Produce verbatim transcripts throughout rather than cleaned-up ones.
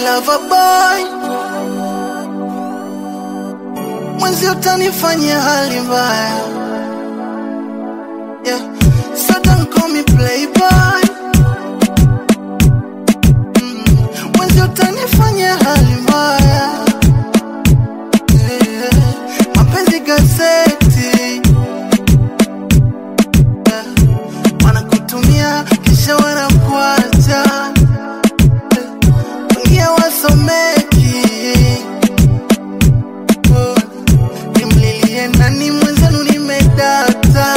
lover boy, mwenzi utanifanya hali mbaya. Yeah, so don't call me playboy. mm. Mwenzi utanifanya hali mbaya. Yeah, mapenzi gazeti. Yeah, wanakutumia kisha wanakuacha. Wengia wasomeki. Oh, nimlilie nani mwenzenu nimedata.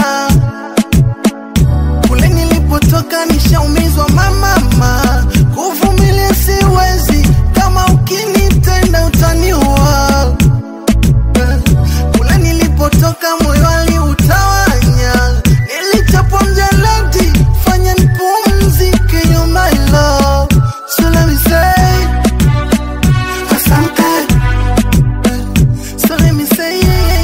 Kule nilipotoka nishaumizwa mamama. Kuvumilia siwezi, kama ukinitenda utaniua. Kule nilipotoka moyo aliutawanya. Nilichapwa mjaladi, fanya nipumzike, you're my love. So let me say asante. So let me say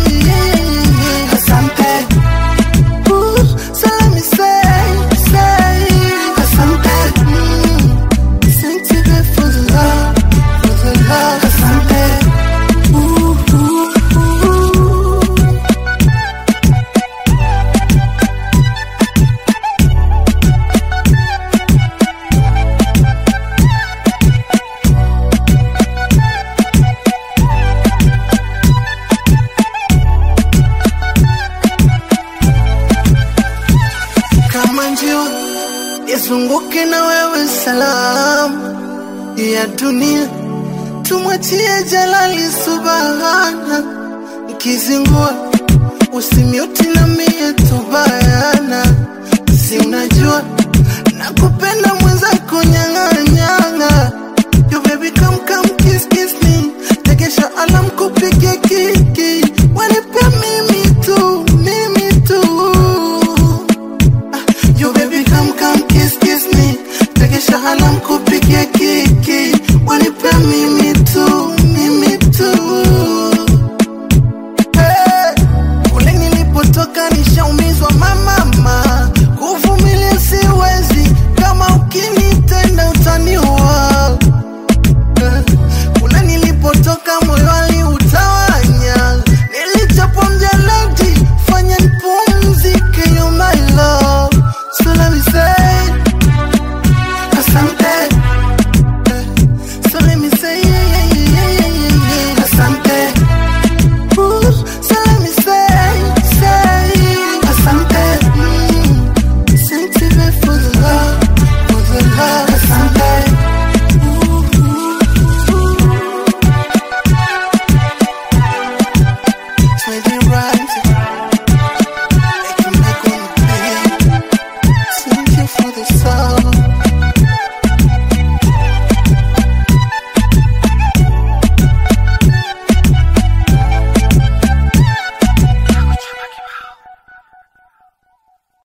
asante. Ooh, so let me say, say asante. mm. Thank you babe for the love, for the love. Asante. Ooh, ooh, ooh. Kama njio izunguke na wewe salamu ya dunia, tumwachie Jalali subhana. Nikizingua usimiuti na mie tu